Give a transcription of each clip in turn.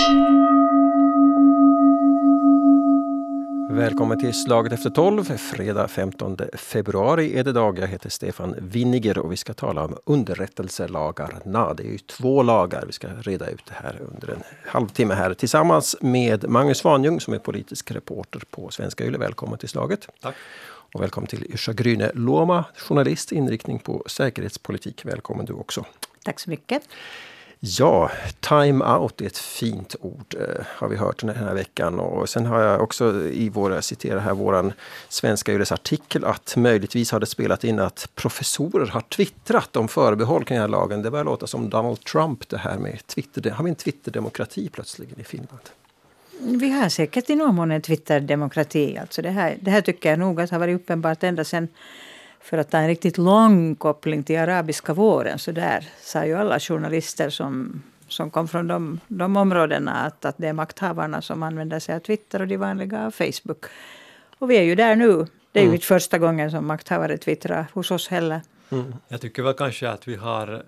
Välkommen till Slaget efter 12, fredag 15 februari är det dag. Jag heter Stefan Winniger och vi ska tala om underrättelselagarna. Det är ju 2 lagar. Vi ska reda ut det här under en halvtimme här tillsammans med Magnus Svanjung som är politisk reporter på Svenska Yle. Välkommen till Slaget. Tack. Och välkommen till Yrsa Gryne Luoma, journalist, inriktning på säkerhetspolitik. Välkommen du också. Tack så mycket. Ja, time out är ett fint ord har vi hört den här veckan. Och sen har jag också citerar här våran Svenska Yles artikel att möjligtvis har det spelat in att professorer har twittrat om förbehåll kring den här lagen. Det börjar låta som Donald Trump det här med Twitter. Har vi en Twitterdemokrati plötsligen i Finland? Vi har säkert i någon mån en Twitterdemokrati. Alltså det här tycker jag nog att har varit uppenbart ända sedan. För att ta en riktigt lång koppling till arabiska våren så där sa ju alla journalister som kom från de områdena att det är makthavarna som använder sig av Twitter och de vanliga av Facebook. Och vi är ju där nu. Det är ju inte första gången som makthavare twittrar hos oss heller. Mm. Jag tycker väl kanske att vi har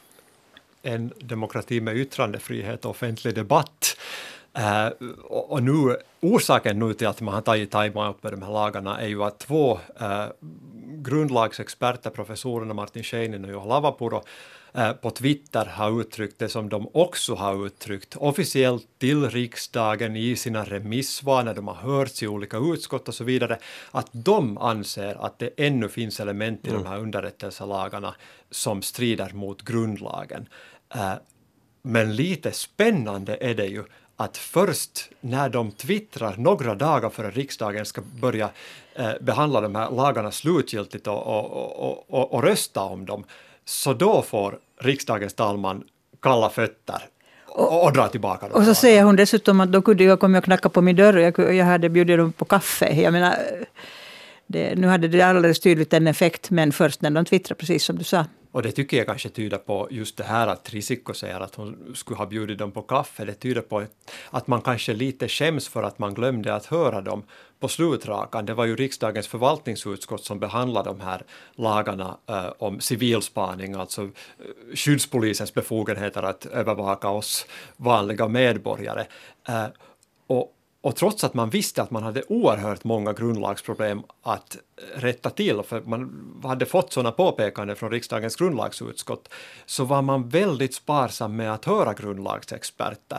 en demokrati med yttrandefrihet och offentlig debatt. Och nu, orsaken nu till att man har tagit time-out med de här lagarna är ju att 2 grundlagsexperter, professorerna Martin Scheinin och Juha Lavapuro, på Twitter har uttryckt det som de också har uttryckt officiellt till riksdagen i sina remissvar när de har hörts i olika utskott och så vidare, att de anser att det ännu finns element i de här underrättelselagarna som strider mot grundlagen. Men lite spännande är det ju att först när de twittrar några dagar före riksdagen ska börja behandla de här lagarna slutgiltigt och rösta om dem, så då får riksdagens talman kalla fötter och dra tillbaka dem. Och så säger hon dessutom att då kunde jag komma och knacka på min dörr och jag hade bjudit dem på kaffe. Jag menar, nu hade det alldeles tydligt en effekt, men först när de twittrar, precis som du sa. Och det tycker jag kanske tyder på just det här att Risikko säger att hon skulle ha bjudit dem på kaffe. Det tyder på att man kanske lite skäms för att man glömde att höra dem på slutrakan. Det var ju riksdagens förvaltningsutskott som behandlade de här lagarna om civilspaning, alltså skyddspolisens befogenheter att övervaka oss vanliga medborgare. Och trots att man visste att man hade oerhört många grundlagsproblem att rätta till, för man hade fått sådana påpekanden från riksdagens grundlagsutskott, så var man väldigt sparsam med att höra grundlagsexperter.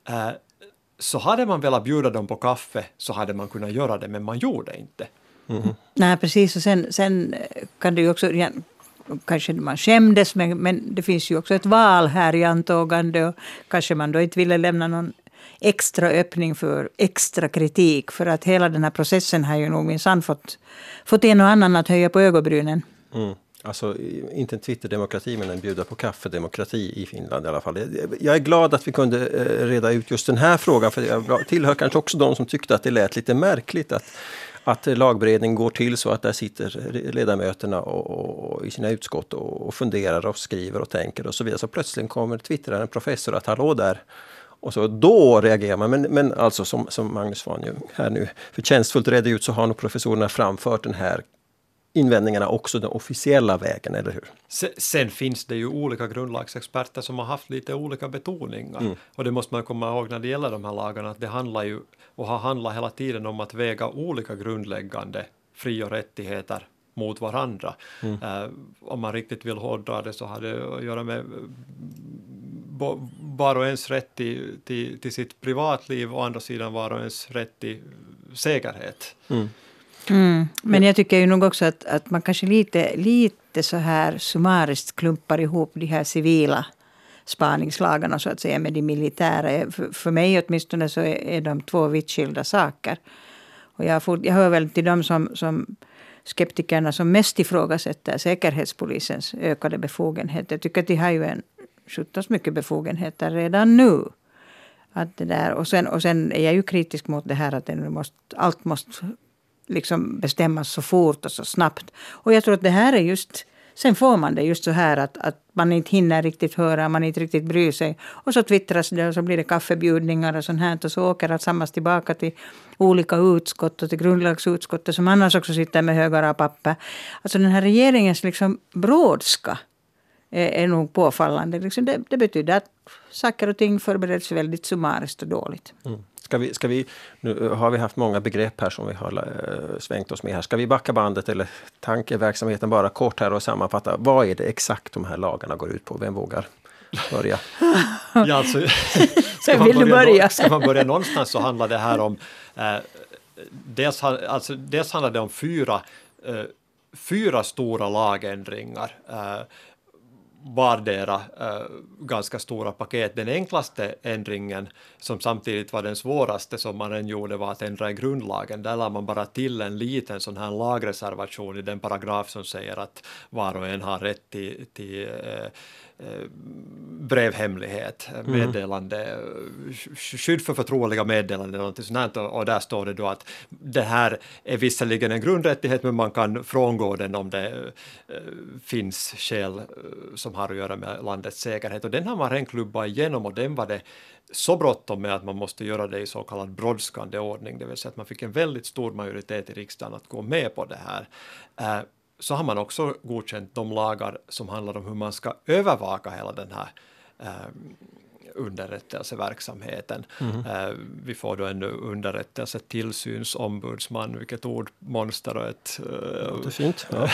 Så hade man velat bjuda dem på kaffe så hade man kunnat göra det, men man gjorde inte. Mm. Nej, precis. Och sen kan det ju också... Kanske man skämdes, men det finns ju också ett val här i antågande och kanske man då inte ville lämna någon extra öppning för extra kritik, för att hela den här processen har ju nog minsann fått en och annan att höja på ögonbrynen. Mm. Alltså inte en Twitterdemokrati men en bjuda på kaffedemokrati i Finland i alla fall. Jag är glad att vi kunde reda ut just den här frågan, för jag tillhör kanske också de som tyckte att det lät lite märkligt att lagberedning går till så att där sitter ledamöterna och i sina utskott och funderar och skriver och tänker och så vidare. Så plötsligt kommer twittraren en professor att hallå där. Och så då reagerar man. Men alltså som Magnus Svanjung här nu förtjänstfullt redde ut, så har nog professorerna framfört den här invändningarna också den officiella vägen, eller hur? Sen finns det ju olika grundlagsexperter som har haft lite olika betoningar. Mm. Och det måste man komma ihåg när det gäller de här lagarna, att det handlar ju och har handlat hela tiden om att väga olika grundläggande fri- och rättigheter mot varandra. Mm. Om man riktigt vill hårdra det så har det att göra med var och ens rätt till sitt privatliv och å andra sidan var och ens rätt till säkerhet. Mm. Mm. Men jag tycker ju nog också att man kanske lite så här summariskt klumpar ihop de här civila spaningslagarna så att säga med de militära. För mig åtminstone så är de 2 vitt skilda saker. Och jag hör väl till de som skeptikerna som mest ifrågasätter säkerhetspolisens ökade befogenheter. Jag tycker att de har ju en 17 mycket befogenheter redan nu. Att det där, och sen är jag ju kritisk mot det här att allt måste liksom bestämmas så fort och så snabbt. Och jag tror att det här är just, sen får man det just så här att man inte hinner riktigt höra, man inte riktigt bryr sig. Och så twittras det och så blir det kaffebjudningar och sånt här. Och så åker allt sammas tillbaka till olika utskott och till grundlagsutskottet som annars också sitter med högar av papper. Alltså den här regeringens liksom brådska är nog påfallande. Liksom det betyder att saker och ting förbereds väldigt summariskt och dåligt. Ska vi, nu har vi haft många begrepp här som vi har svängt oss med här. Ska vi backa bandet eller tankeverksamheten bara kort här och sammanfatta? Vad är det exakt de här lagarna går ut på? Vem vågar börja? Ja, alltså, ska man börja någonstans så handlar det här om dels handlar det om fyra stora lagändringar, vardera ganska stora paket. Den enklaste ändringen, som samtidigt var den svåraste som man än gjorde, var att ändra i grundlagen. Där la man bara till en liten sån här lagreservation i den paragraf som säger att var och en har rätt till brevhemlighet, meddelande, skydd för förtroliga meddelanden och något sånt, och där står det då att det här är visserligen en grundrättighet, men man kan frångå den om det finns skäl som har att göra med landets säkerhet, och den har man redan klubbat igenom, och den var det så bråttom med att man måste göra det i så kallad brådskande ordning, det vill säga att man fick en väldigt stor majoritet i riksdagen att gå med på det här. Så har man också godkänt de lagar som handlar om hur man ska övervaka hela den här underrättelseverksamheten. Vi får då en underrättelsetillsynsombudsman, vilket ordmonster, och ett fint, ja.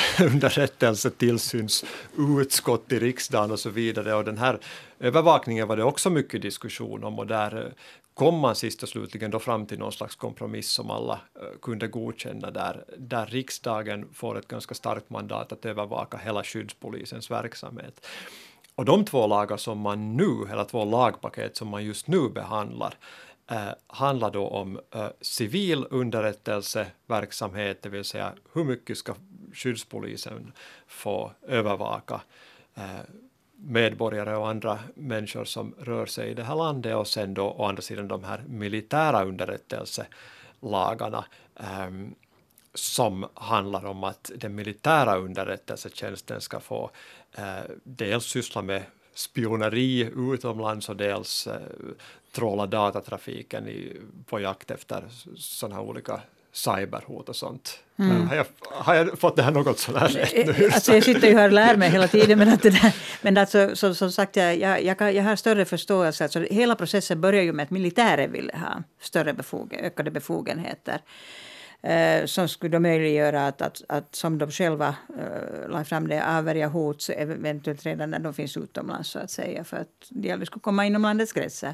Underrättelsetillsynsutskott i riksdagen och så vidare. Och den här övervakningen var det också mycket diskussion om, och där kom man sist och slutligen då fram till någon slags kompromiss som alla kunde godkänna, där riksdagen får ett ganska starkt mandat att övervaka hela skyddspolisens verksamhet. Och de två lagar som man nu, eller två lagpaket som man just nu behandlar, handlar då om civil underrättelseverksamhet, det vill säga hur mycket ska skyddspolisen få övervaka medborgare och andra människor som rör sig i det här landet, och sen då å andra sidan de här militära underrättelselagarna som handlar om att den militära underrättelsetjänsten ska få dels syssla med spioneri utomlands och dels tråla datatrafiken på jakt efter sådana här olika cyberhot och sånt. Har jag fått det här något sådär rätt nu? Alltså jag sitter ju här och lär mig hela tiden, men alltså, som sagt, jag har större förståelse. Alltså, hela processen börjar ju med att militären ville ha ökade befogenheter. Som skulle möjliggöra att som de själva la fram det, avvärja hot så eventuellt redan när de finns utomlands, så att säga, för att de aldrig skulle komma inom landets gränser.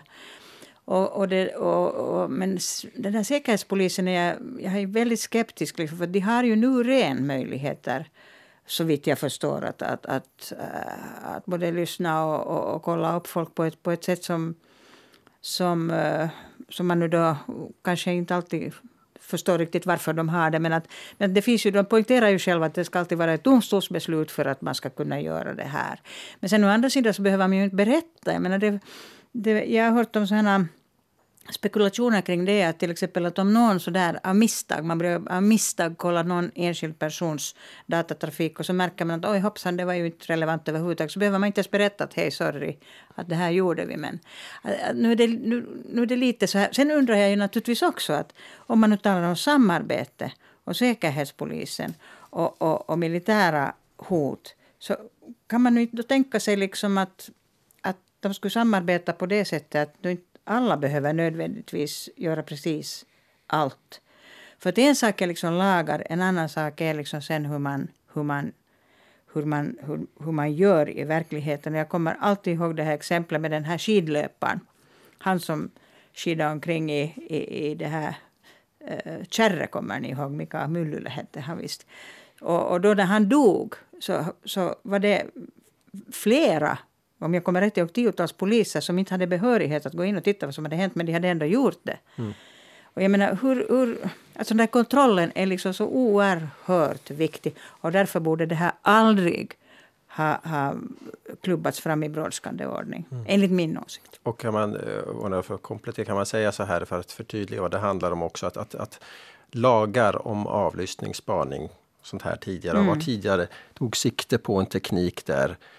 Men den här säkerhetspolisen jag är väldigt skeptisk, liksom, för de har ju nu ren möjligheter, så vitt jag förstår, att både lyssna och kolla upp folk på ett sätt som man nu då kanske inte alltid förstår riktigt varför de har det, men det finns ju, de poängterar ju själva att det ska alltid vara ett domstolsbeslut för att man ska kunna göra det här. Men sen å andra sidan så behöver man ju inte berätta. Jag menar, jag har hört om sådana spekulationer kring det, att till exempel att om någon sådär man börjar av misstag kolla någon enskild persons datatrafik, och så märker man att oj hoppsan, det var ju inte relevant överhuvudtaget, så behöver man inte ens berätta att hej sorry, att det här gjorde vi, men nu är det lite så här. Sen undrar jag ju naturligtvis också att om man nu talar om samarbete och säkerhetspolisen och militära hot, så kan man ju då tänka sig liksom att de skulle samarbeta på det sättet att inte alla behöver nödvändigtvis göra precis allt. För att en sak är liksom lagar, en annan sak är liksom sen hur man gör i verkligheten. Jag kommer alltid ihåg det här exemplet med den här skidlöparen. Han som skidade omkring i det här kärre, kommer ni ihåg, Mika Myllylä hette han visst. Och då när han dog så var det flera, om jag kommer rätt ihåg, 10-tals poliser som inte hade behörighet att gå in och titta vad som hade hänt, men de hade ändå gjort det. Och jag menar, alltså den här kontrollen är liksom så oerhört viktig, och därför borde det här aldrig ha klubbats fram i brådskande ordning, enligt min åsikt. Och kan man, för att komplettera, kan man säga så här, för att förtydliga vad det handlar om också, att lagar om avlyssning, spaning, sånt här tidigare tog sikte på en teknik där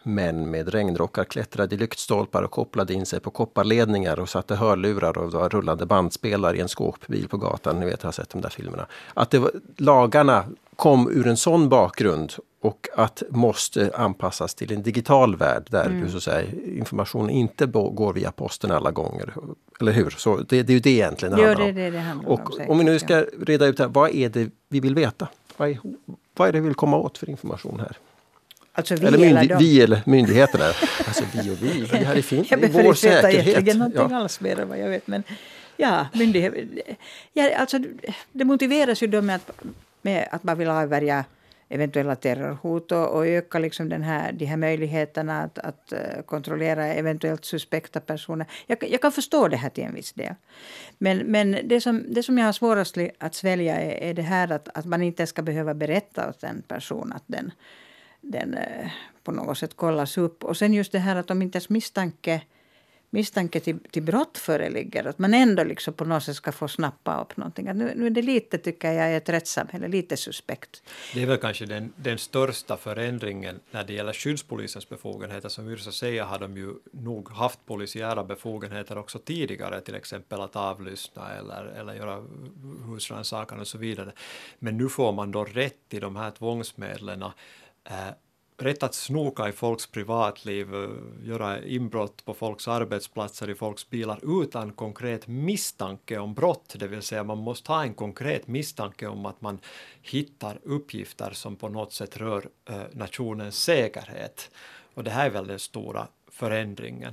män med regnrockar klättrade i lyktstolpar och kopplade in sig på kopparledningar och satte hörlurar och var rullande bandspelare i en skåpbil på gatan. Ni vet, jag har sett de där filmerna. Att lagarna kom ur en sån bakgrund och att måste anpassas till en digital värld där du, så att säga, information inte går via posten alla gånger. Eller hur? Så det är ju det egentligen det handlar om. Det handlar och om, om vi nu ska reda ut här, vad är det vi vill veta? Vad är det vi vill komma åt för information här? Alltså vi eller myndigheterna. Alltså vi här i Finland. Jag behöver inte veta säkerhet. någonting alls mer än vad jag vet. Men ja, alltså, det motiveras ju då med att man vill avvärja eventuella terrorhot och öka liksom de här möjligheterna att kontrollera eventuellt suspekta personer. Jag kan förstå det här till en viss del. Men det som jag har svårast att svälja är det här att man inte ska behöva berätta åt en person att den på något sätt kollas upp. Och sen just det här att om inte ens misstanke till brott föreligger, att man ändå liksom på något sätt ska få snappa upp någonting. Att nu är det lite, tycker jag, i ett rättssamhälle, lite suspekt. Det är väl kanske den största förändringen när det gäller skyddspolisens befogenheter. Som Yrsa säger har de ju nog haft polisiära befogenheter också tidigare, till exempel att avlyssna eller göra husrannsakan och så vidare. Men nu får man då rätt i de här tvångsmedlen, rätt att snoka i folks privatliv, göra inbrott på folks arbetsplatser, i folks bilar utan konkret misstanke om brott. Det vill säga man måste ha en konkret misstanke om att man hittar uppgifter som på något sätt rör nationens säkerhet. Och det här är väl den stora förändringen.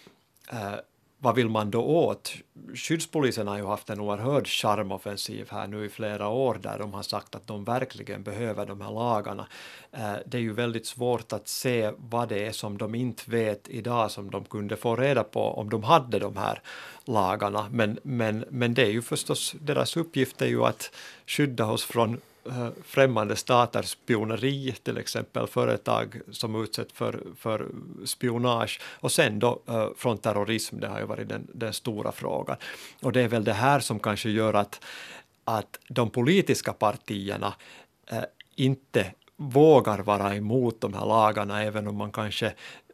Vad vill man då åt? Skyddspolisen har ju haft en oerhörd charmoffensiv här nu i flera år där de har sagt att de verkligen behöver de här lagarna. Det är ju väldigt svårt att se vad det är som de inte vet idag som de kunde få reda på om de hade de här lagarna. Men det är ju förstås, deras uppgift är ju att skydda oss från främmande staters spioneri, till exempel företag som utsätts för spionage, och sen då från terrorism. Det har ju varit den stora frågan. Och det är väl det här som kanske gör att de politiska partierna inte vågar vara emot de här lagarna, även om man kanske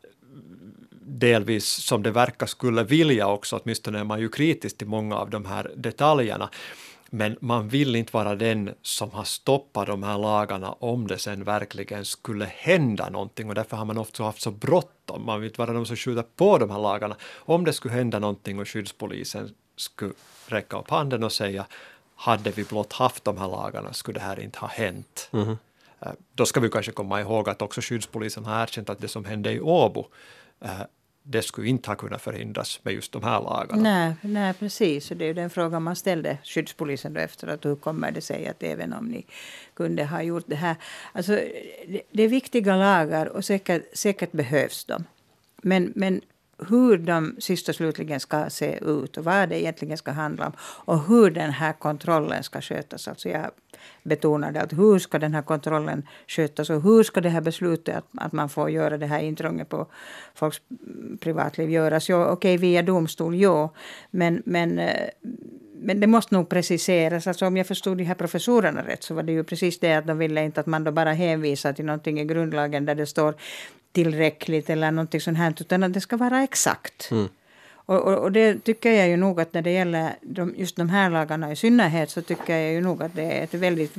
delvis, som det verkar, skulle vilja också. Åtminstone är man ju kritisk till många av de här detaljerna. Men man vill inte vara den som har stoppat de här lagarna om det sen verkligen skulle hända någonting. Och därför har man ofta haft så bråttom. Man vill inte vara de som skjuter på de här lagarna. Om det skulle hända någonting och skyddspolisen skulle räcka upp handen och säga, hade vi blott haft de här lagarna skulle det här inte ha hänt. Mm. Då ska vi kanske komma ihåg att också skyddspolisen har erkänt att det som hände i Åbo, det skulle inte ha kunnat förhindras med just de här lagarna. Nej, precis. Och det är ju den frågan man ställde skyddspolisen då efter, att hur kommer det sig att även om ni kunde ha gjort det här. Alltså, det är viktiga lagar och säkert behövs de. Men hur de sist och slutligen ska se ut och vad det egentligen ska handla om och hur den här kontrollen ska skötas. Alltså jag betonade att hur ska den här kontrollen skötas och hur ska det här beslutet att man får göra det här intrånget på folks privatliv göras. Ja, okej, via domstol, ja. Men det måste nog preciseras. Alltså om jag förstod de här professorerna rätt så var det ju precis det att de ville inte att man då bara hänvisar till någonting i grundlagen där det står tillräckligt eller någonting sånt här, utan att det ska vara exakt. Mm. Och det tycker jag ju nog att när det gäller just de här lagarna i synnerhet, så tycker jag ju nog att det är ett väldigt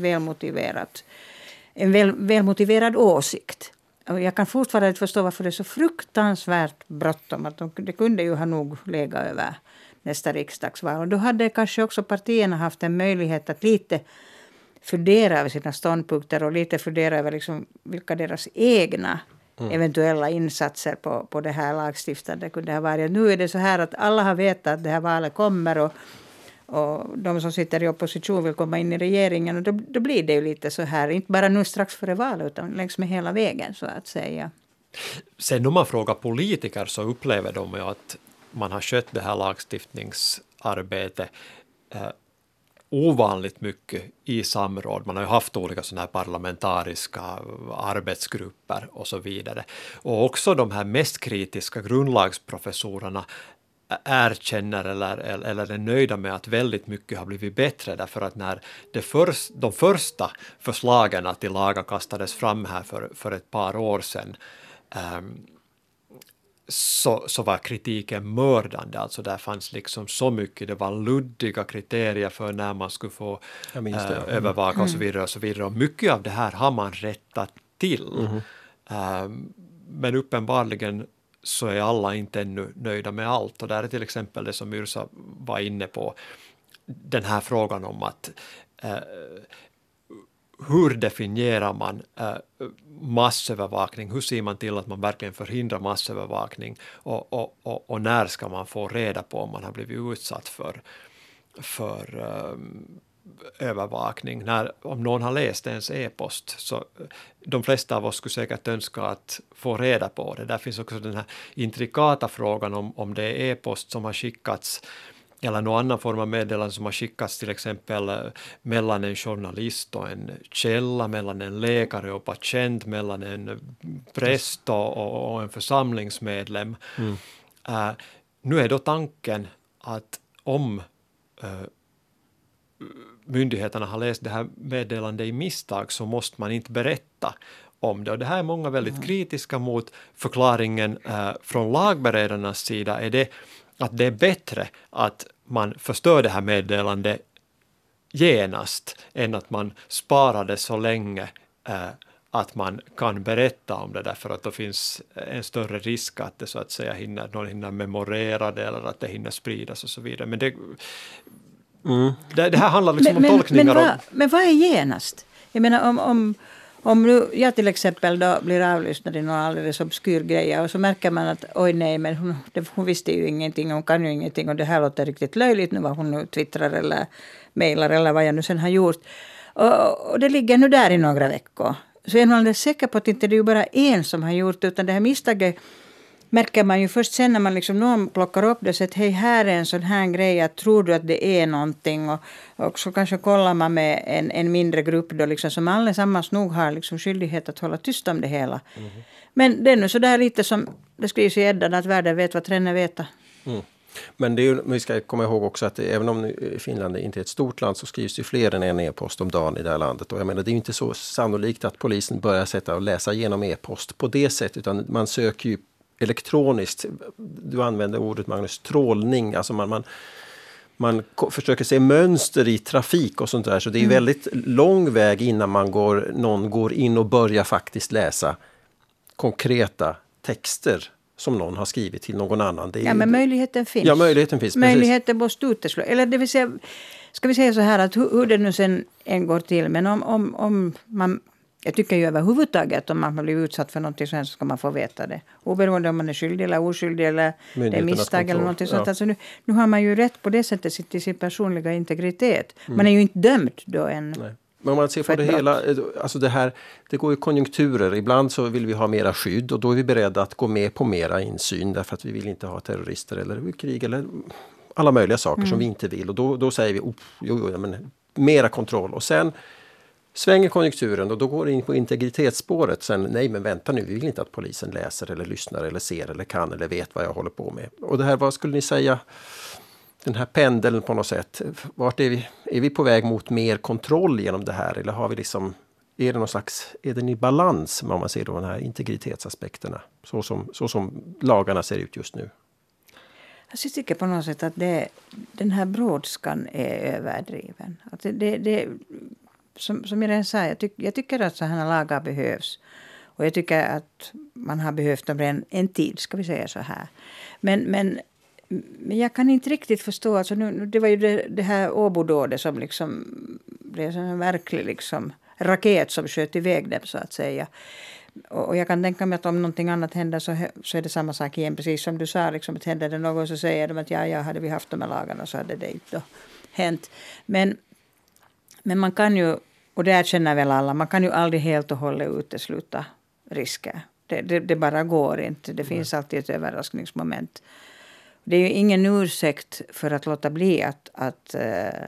välmotiverad åsikt. Och jag kan fortfarande inte förstå varför det är så fruktansvärt bråttom, att det kunde ju ha nog legat över nästa riksdagsval. Och då hade kanske också partierna haft en möjlighet att lite fundera över sina ståndpunkter och lite fundera över liksom vilka deras egna eventuella insatser på det här lagstiftandet kunde ha varit. Nu är det så här att alla har vetat att det här valet kommer och de som sitter i opposition vill komma in i regeringen, och då blir det ju lite så här, inte bara nu strax före valet utan längs med hela vägen så att säga. Sen om man frågar politiker så upplever de ju att man har skött det här lagstiftningsarbetet ovanligt mycket i samråd. Man har ju haft olika sådana här parlamentariska arbetsgrupper och så vidare. Och också de här mest kritiska grundlagsprofessorerna erkänner eller är nöjda med att väldigt mycket har blivit bättre, därför att när de första förslagen till lagar kastades fram här för ett par år sedan, så var kritiken mördande. Alltså där fanns liksom så mycket, det var luddiga kriterier för när man skulle få övervaka och så vidare och så vidare. Och mycket av det här har man rättat till. Men uppenbarligen så är alla inte ännu nöjda med allt. Och där är till exempel det som Yrsa var inne på, den här frågan om att hur definierar man massövervakning? Hur ser man till att man verkligen förhindrar massövervakning? Och när ska man få reda på om man har blivit utsatt för övervakning? Om någon har läst ens e-post, så de flesta av oss skulle säkert önska att få reda på det. Där finns också den här intrikata frågan om det är e-post som har skickats eller någon annan form av meddelande som har skickats till exempel mellan en journalist och en källa, mellan en läkare och patient, mellan en präst och en församlingsmedlem. Nu är då tanken att om myndigheterna har läst det här meddelandet i misstag så måste man inte berätta om det. Och det här är många väldigt kritiska mot. Förklaringen från lagberedarnas sida är det att det är bättre att man förstör det här meddelandet genast än att man sparar det så länge att man kan berätta om det, därför att då finns en större risk att det så att säga någon hinner memorera det eller att det hinner spridas och så vidare. Men det här handlar liksom om tolkningar. Men vad är genast? Jag menar om nu jag till exempel då blir avlyssnad i någon alldeles obskyr grej och så märker man att oj nej, men hon visste ju ingenting, hon kan ju ingenting och det här låter riktigt löjligt nu vad hon nu twittrar eller mejlar eller vad jag nu sen har gjort. Och det ligger nu där i några veckor. Så jag är nog alldeles säker på att inte det är ju bara en som har gjort det, utan det här misstaget märker man ju först sen när man liksom någon plockar upp det och säger hej, här är en sån här grej, att tror du att det är någonting, och så kanske kollar man med en mindre grupp då liksom, som allesammans nog har liksom skyldighet att hålla tyst om det hela. Men det är nu så där lite som det skrivs i Eddan att världen vet vad tränner veta. Men det är ju, vi ska komma ihåg också att även om Finland inte är ett stort land så skrivs det fler än en e-post om dagen i det här landet. Och jag menar, det är ju inte så sannolikt att polisen börjar sätta och läsa igenom e-post på det sättet, utan man söker ju elektroniskt. Du använder ordet, Magnus, trålning. Alltså man försöker se mönster i trafik och sånt där. Så det är väldigt lång väg innan någon går in och börjar faktiskt läsa konkreta texter som någon har skrivit till någon annan. Det är men möjligheten finns. Ja, möjligheten finns. Möjligheten måste utesluta. Eller det vill säga, ska vi säga så här att hur det nu sen en går till. Men om man, jag tycker ju överhuvudtaget att om man har blivit utsatt för någonting så ska man få veta det. Oberoende om man är skyldig eller oskyldig eller det är misstag eller någonting sånt. Alltså nu har man ju rätt på det sättet till sin personliga integritet. Man är ju inte dömd då än. Nej. Men om man ser på det hela, alltså det går ju konjunkturer. Ibland så vill vi ha mera skydd och då är vi beredda att gå med på mera insyn därför att vi vill inte ha terrorister eller krig eller alla möjliga saker som vi inte vill. Och då säger vi, men mera kontroll. Och sen svänger konjunkturen och då går det in på integritetsspåret. Sen, nej men vänta nu, vi vill inte att polisen läser eller lyssnar eller ser eller kan eller vet vad jag håller på med. Och det här, vad skulle ni säga, den här pendeln på något sätt, vart är vi? Är vi på väg mot mer kontroll genom det här? Eller har vi liksom, är det någon slags, är den i balans om man ser då de här integritetsaspekterna? Så som lagarna ser ut just nu. Jag tycker på något sätt att den här brådskan är överdriven. Att det som jag redan sa, jag tycker att så här lagar behövs. Och jag tycker att man har behövt dem en tid, ska vi säga så här. Men jag kan inte riktigt förstå, alltså det var ju det här Åbodådet som liksom blev en verklig liksom raket som sköt iväg dem så att säga. Och jag kan tänka mig att om någonting annat händer så är det samma sak igen, precis som du sa, liksom, att händer det något så säger de att ja, hade vi haft de här lagarna så hade det inte hänt. Men man kan ju, och det erkänner väl alla, man kan ju aldrig helt och hållet utesluta risker. Det bara går inte, det finns alltid ett överraskningsmoment. Det är ju ingen ursäkt för att låta bli att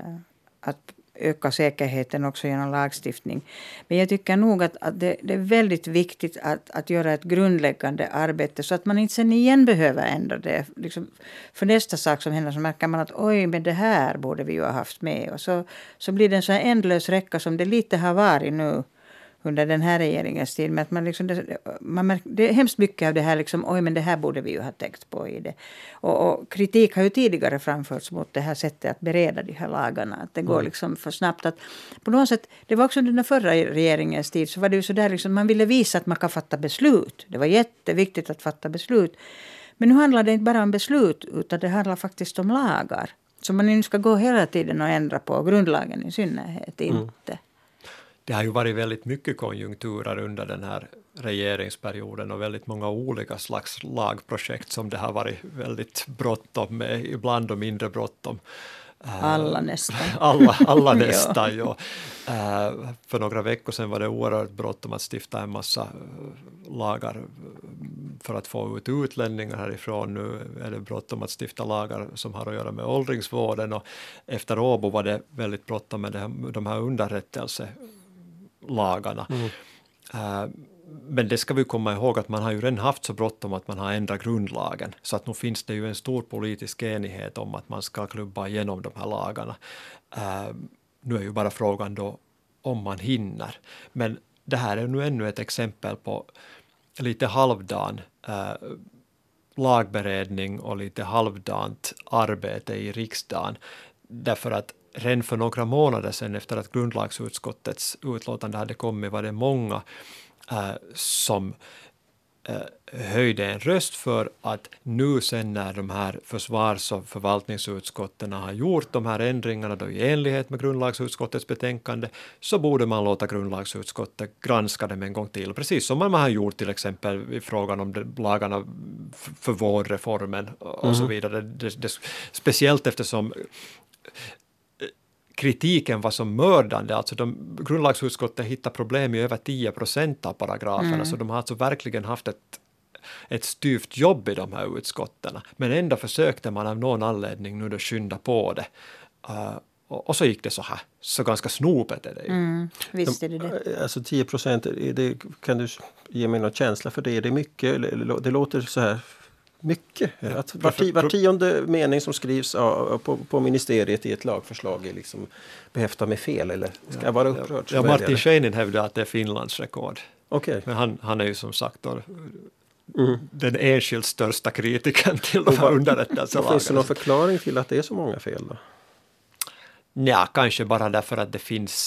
öka säkerheten också genom lagstiftning. Men jag tycker nog att det är väldigt viktigt att göra ett grundläggande arbete så att man inte sen igen behöver ändra det. Liksom för nästa sak som händer så märker man att oj, men det här borde vi ju ha haft med. Och så blir det en så här ändlös räcka som det lite har varit nu under den här regeringens tid. Men att man liksom, det är hemskt mycket av det här, liksom, men det här borde vi ju ha tänkt på i det. Och kritik har ju tidigare framförts mot det här sättet att bereda de här lagarna. Att det går liksom för snabbt. Att på något sätt, det var också under den förra regeringens tid, så var det ju så där, liksom, man ville visa att man kan fatta beslut. Det var jätteviktigt att fatta beslut. Men nu handlar det inte bara om beslut, utan det handlar faktiskt om lagar. Så man nu ska gå hela tiden och ändra på grundlagen i synnerhet inte. Det har ju varit väldigt mycket konjunkturer under den här regeringsperioden och väldigt många olika slags lagprojekt som det har varit väldigt bråttom med, ibland och mindre bråttom. Alla nästan. Alla nästan, ja. För några veckor sedan var det oerhört bråttom att stifta en massa lagar för att få ut utlänningar härifrån. Nu är det bråttom att stifta lagar som har att göra med åldringsvården, och efter Åbo var det väldigt bråttom med de här underrättelselagarna. Men det ska vi komma ihåg att man har ju redan haft så bråttom att man har ändrat grundlagen. Så att nu finns det ju en stor politisk enighet om att man ska klubba igenom de här lagarna. Nu är ju bara frågan då om man hinner. Men det här är nu ännu ett exempel på lite halvdan lagberedning och lite halvdant arbete i riksdagen. Därför att redan för några månader sedan efter att grundlagsutskottets utlåtande hade kommit var det många som höjde en röst för att nu sen när de här försvars- och förvaltningsutskotten har gjort de här ändringarna då i enlighet med grundlagsutskottets betänkande, så borde man låta grundlagsutskottet granska dem en gång till. Precis som man har gjort till exempel i frågan om lagarna för vårdreformen och så vidare. Speciellt eftersom kritiken var som mördande, alltså grundlagsutskottet hittar problem i över 10% av paragraferna, så de har alltså verkligen haft ett styvt jobb i de här utskotten. Men ändå försökte man av någon anledning nu då skynda på det. Och så gick det så här. Så ganska snopet är det ju. Visst är det. Alltså 10%, kan du ge mig någon känsla för det? Är det mycket? Det låter så här mycket. Att var tionde mening som skrivs på ministeriet i ett lagförslag är liksom behäftad med fel, eller ska jag vara upprörd? Ja, Martin Scheinin hävdar att det är Finlands rekord. Okay. Men han är ju som sagt då den enskilt största kritiken till de här underrättelselagarna. Finns det någon förklaring till att det är så många fel då? Ja, kanske bara därför att det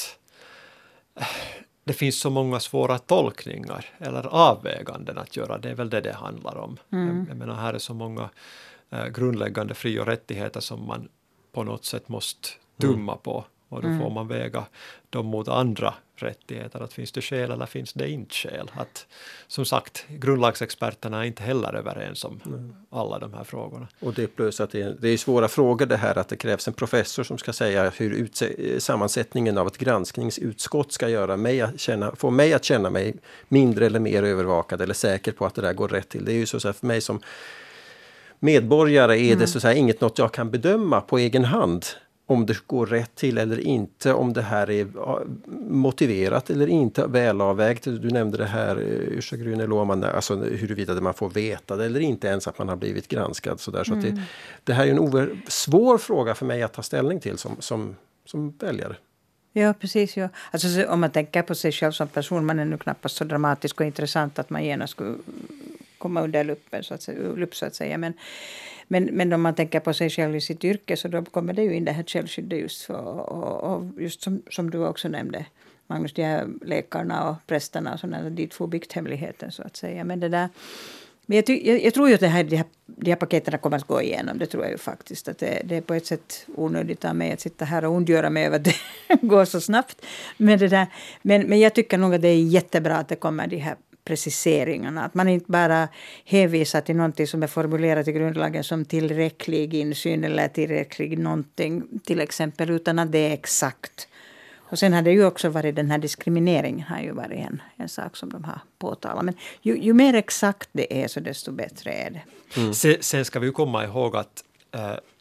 finns så många svåra tolkningar eller avväganden att göra. Det är väl det handlar om. Jag menar, här är så många grundläggande fri- och rättigheter som man på något sätt måste tumma på. Och då får man väga dem mot andra rättigheter. Att finns det skäl eller finns det inte skäl? Att, som sagt, grundlagsexperterna är inte heller överens om alla de här frågorna. Och det plus att det är svåra frågor det här, att det krävs en professor som ska säga hur sammansättningen av ett granskningsutskott ska få mig att känna mig mindre eller mer övervakad eller säker på att det där går rätt till. Det är ju så att för mig som medborgare är det så att säga inget något jag kan bedöma på egen hand. Om det går rätt till eller inte, om det här är motiverat eller inte, välavvägt. Du nämnde det här, Yrsa Lohman, alltså huruvida man får veta det eller inte ens att man har blivit granskad. Så att det här är en svår fråga för mig att ta ställning till som väljare. Ja, precis. Ja. Alltså, om man tänker på sig själv som person, man är nu knappast så dramatisk och intressant att man gärna skulle komma under luppen så att säga. Men om man tänker på sig själv i sitt yrke, så då kommer det ju in det här självskyddet just. Och just som du också nämnde, Magnus, de här läkarna och prästerna och sådana, dit får byggt hemligheten så att säga. Men det där, men jag tror ju att de här paketen kommer att gå igenom. Det tror jag ju faktiskt. Att det är på ett sätt onödigt av mig att sitta här och ondgöra mig över att det går så snabbt. Men jag tycker nog att det är jättebra att det kommer de här preciseringarna. Att man inte bara hänvisar till någonting som är formulerat i grundlagen som tillräcklig insyn eller tillräcklig någonting till exempel, utan att det är exakt. Och sen har det ju också varit den här diskrimineringen har ju varit en sak som de har påtalat. Men ju mer exakt det är, så desto bättre är det. Sen ska vi ju komma ihåg att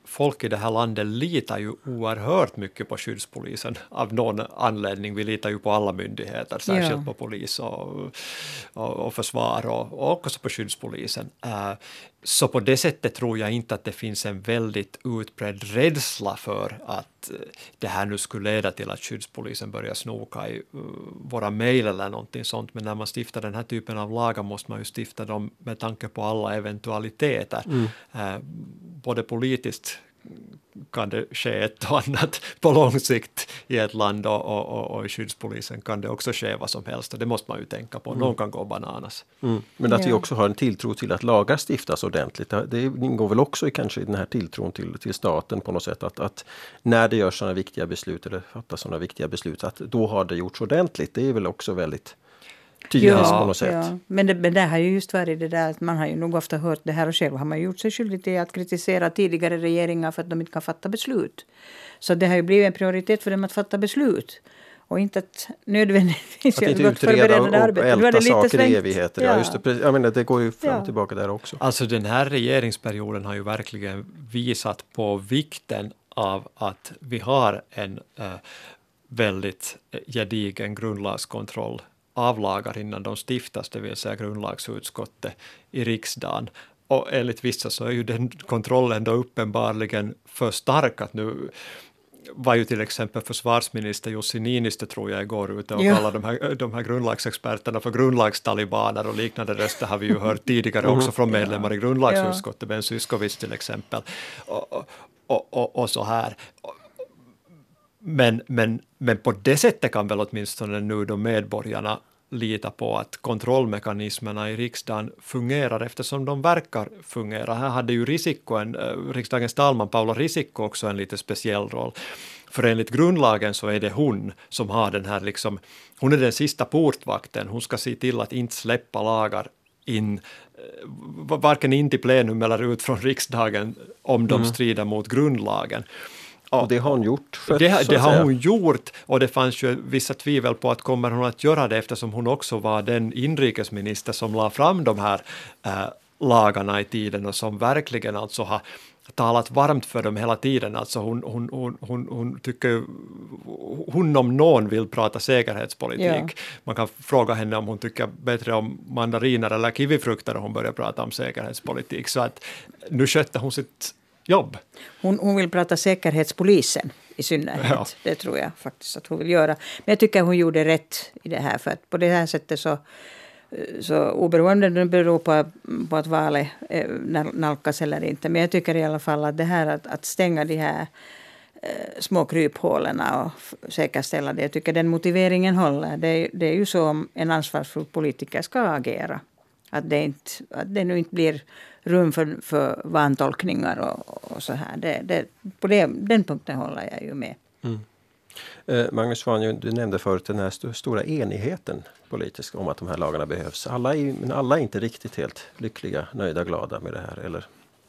folk i det här landet litar ju oerhört mycket på skyddspolisen av någon anledning. Vi litar ju på alla myndigheter, särskilt på polis och försvar och också på skyddspolisen. Så på det sättet tror jag inte att det finns en väldigt utbredd rädsla för att det här nu skulle leda till att skyddspolisen börjar snoka i våra mejl eller någonting sånt. Men när man stiftar den här typen av lagar måste man ju stifta dem med tanke på alla eventualiteter. Både politiskt kan det ske ett och annat på lång sikt i ett land och i skyddspolisen kan det också ske vad som helst. Och det måste man ju tänka på. Någon kan gå bananas. Men att vi också har en tilltro till att lagar stiftas ordentligt. Det ingår väl också i kanske den här tilltron till staten på något sätt. Att när det görs sådana viktiga beslut eller fattas sådana viktiga beslut att då har det gjorts ordentligt. Det är väl också väldigt tydligt på något sätt. Ja. Men det har ju just varit det där att man har ju nog ofta hört det här och själv har man gjort sig skyldig till att kritisera tidigare regeringar för att de inte kan fatta beslut. Så det har ju blivit en prioritet för dem att fatta beslut. Och inte att nödvändigtvis att inte utreda och älta saker i evigheter. Ja. Just det, jag menar, det går ju fram och tillbaka där också. Alltså den här regeringsperioden har ju verkligen visat på vikten av att vi har en väldigt gedigen grundlagskontroll av lagar innan de stiftas, det vill säga grundlagsutskottet i riksdagen. Och enligt vissa så är ju den kontrollen då uppenbarligen för stark att nu var ju till exempel försvarsminister Jussi Niinistö tror jag igår ute och kallade de här grundlagsexperterna för grundlagstalibaner och liknande röster har vi ju hört tidigare också från medlemmar i grundlagsutskottet, Ben Zyskowicz till exempel och så här. Men på det sättet kan väl åtminstone nu de medborgarna lita på att kontrollmekanismerna i riksdagen fungerar eftersom de verkar fungera. Här hade ju riksdagens talman Paula Risikko också en lite speciell roll. För enligt grundlagen så är det hon som har den här liksom, hon är den sista portvakten. Hon ska se till att inte släppa lagar in, varken in till plenum eller ut från riksdagen om de strider mot grundlagen. Och det har hon gjort. Det har hon gjort och det fanns ju vissa tvivel på att kommer hon att göra det eftersom hon också var den inrikesminister som la fram de här lagarna i tiden och som verkligen alltså har talat varmt för dem hela tiden. Alltså hon tycker, hon om någon vill prata säkerhetspolitik. Ja. Man kan fråga henne om hon tycker bättre om mandariner eller kiwifrukter och hon börjar prata om säkerhetspolitik. Så att nu skötte hon sitt jobb. Hon vill prata säkerhetspolisen i synnerhet. Ja. Det tror jag faktiskt att hon vill göra. Men jag tycker hon gjorde rätt i det här. För att på det här sättet så oberoende det beror på att valet nalkas eller inte. Men jag tycker i alla fall att det här att stänga de här små kryphålen och säkerställa det. Jag tycker den motiveringen håller. Det är ju så om en ansvarsfull politiker ska agera. Att det nu inte blir rum för vantolkningar och så här. På den punkten håller jag ju med. Magnus Svanjö, du nämnde förut den här stora enigheten politiskt om att de här lagarna behövs. Alla är inte riktigt helt lyckliga, nöjda, glada med det här, eller?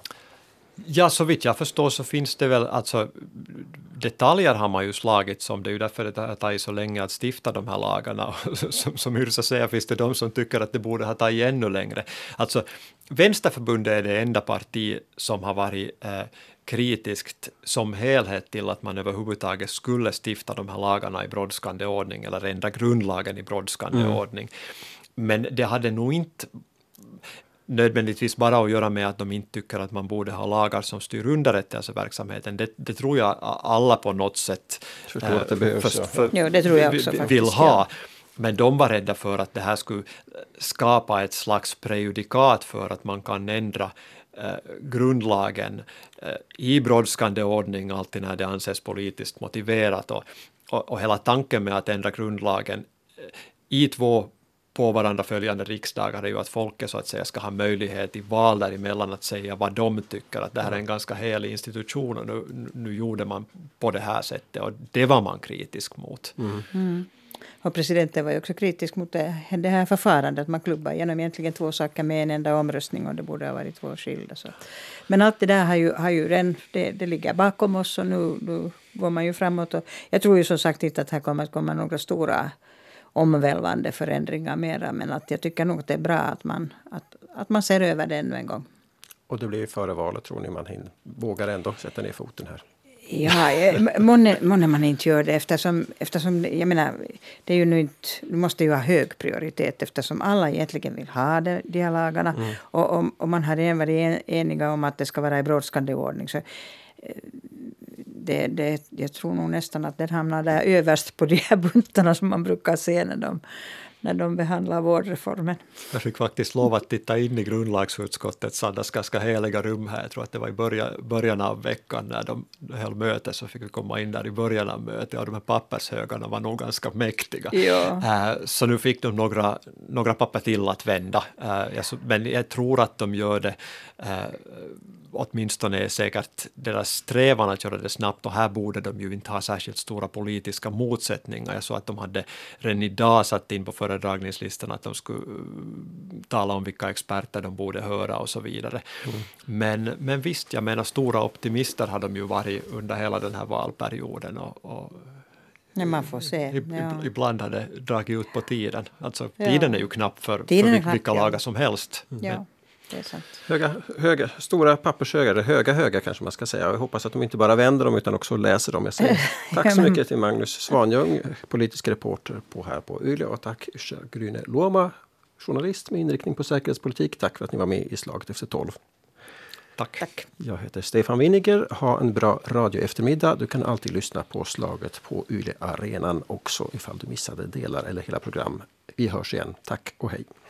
Ja, så vitt jag förstår så finns det väl, alltså detaljer har man ju slagit som, det är ju därför det har tagit så länge att stifta de här lagarna. Som Yrsa säger finns det de som tycker att det borde ha tagit ännu längre. Alltså Vänsterförbundet är det enda parti som har varit kritiskt som helhet till att man överhuvudtaget skulle stifta de här lagarna i brådskande ordning eller ändra grundlagen i brådskande ordning. Men det hade nog inte nödvändigtvis bara att göra med att de inte tycker att man borde ha lagar som styr underrättelseverksamheten. Det tror jag alla på något sätt det tror jag också, vill ha. Ja. Men de var rädda för att det här skulle skapa ett slags prejudikat för att man kan ändra grundlagen i brådskande ordning alltid när det anses politiskt motiverat. Och hela tanken med att ändra grundlagen i 2 på varandra följande riksdagar är ju att folket så att säga ska ha möjlighet i val däremellan att säga vad de tycker, att det här är en ganska helig institution och nu gjorde man på det här sättet och det var man kritisk mot. Och presidenten var ju också kritisk mot det här förfarandet, att man klubbar igenom egentligen 2 saker med en enda omröstning och det borde ha varit 2 skilda. Så. Men allt det där har ju det ligger bakom oss och nu går man ju framåt. Och jag tror ju som sagt inte att här kommer att komma några stora omvälvande förändringar mera, men att jag tycker nog att det är bra att man ser över det ännu en gång. Och det blir före valet, tror ni man vågar ändå sätta ner foten här? Ja, månne man inte gör det eftersom jag menar, det är ju nu inte, du måste ju ha hög prioritet eftersom alla egentligen vill ha de här lagarna. Och man har redan varit eniga om att det ska vara i brådskande ordning. Så jag tror nog nästan att den hamnar där överst på de här buntarna som man brukar se när de behandlar vårdreformen. Jag fick faktiskt lov att titta in i grundlagsutskottets ganska heliga rum här. Jag tror att det var i början av veckan när de höll möte, så fick vi komma in där i början av mötet och de här pappershögarna var nog ganska mäktiga. Ja. Så nu fick de några papper till att vända. Men jag tror att de gör det åtminstone är säkert deras strävan att göra det snabbt, och här borde de ju inte ha särskilt stora politiska motsättningar. Jag såg att de hade redan idag satt in på föredragningslistan att de skulle tala om vilka experter de borde höra och så vidare. Men visst, jag menar, stora optimister har de ju varit under hela den här valperioden och man får se. Ibland har det dragit ut på tiden. Alltså tiden är ju knapp för vilka lagar som helst. Ja. Det är sant. Höga, stora pappershögar, höga kanske man ska säga. Jag hoppas att de inte bara vänder dem utan också läser dem. Jag säger tack så mycket till Magnus Svanjung, politisk reporter här på Yle, och tack Gryne Luoma, journalist med inriktning på säkerhetspolitik. Tack för att ni var med i Slaget efter 12. Tack. Jag heter Stefan Winiger. Ha en bra radio eftermiddag. Du kan alltid lyssna på Slaget på Yle Arenan också ifall du missade delar eller hela program. Vi hörs igen. Tack och hej.